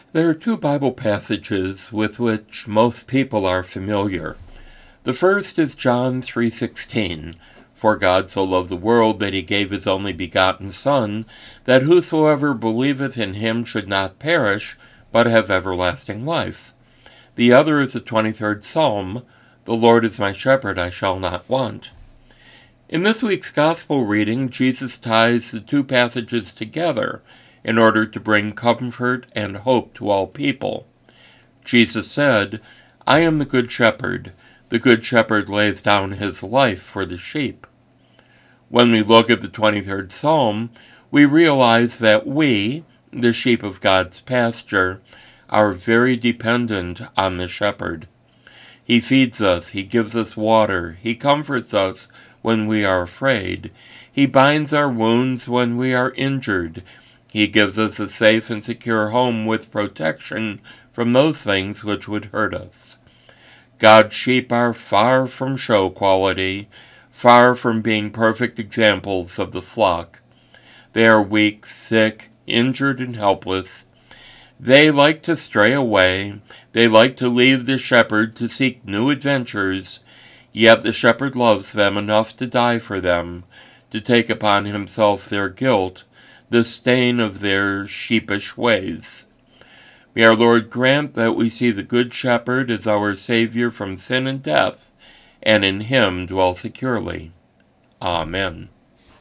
There are two Bible passages with which most people are familiar. The first is John 3:16, "For God so loved the world that he gave his only begotten Son, that whosoever believeth in him should not perish, but have everlasting life." The other is the 23rd Psalm, "The Lord is my shepherd, I shall not want." In this week's Gospel reading, Jesus ties the two passages together in order to bring comfort and hope to all people. Jesus said, "I am the good shepherd. The good shepherd lays down his life for the sheep." When we look at the 23rd Psalm, we realize that we, the sheep of God's pasture, are very dependent on the shepherd. He feeds us, he gives us water, he comforts us when we are afraid, he binds our wounds when we are injured, he gives us a safe and secure home with protection from those things which would hurt us. God's sheep are far from show quality, far from being perfect examples of the flock. They are weak, sick, injured, and helpless. They like to stray away. They like to leave the shepherd to seek new adventures, yet the shepherd loves them enough to die for them, to take upon himself their guilt, the stain of their sheepish ways. May our Lord grant that we see the Good Shepherd as our Savior from sin and death, and in him dwell securely. Amen.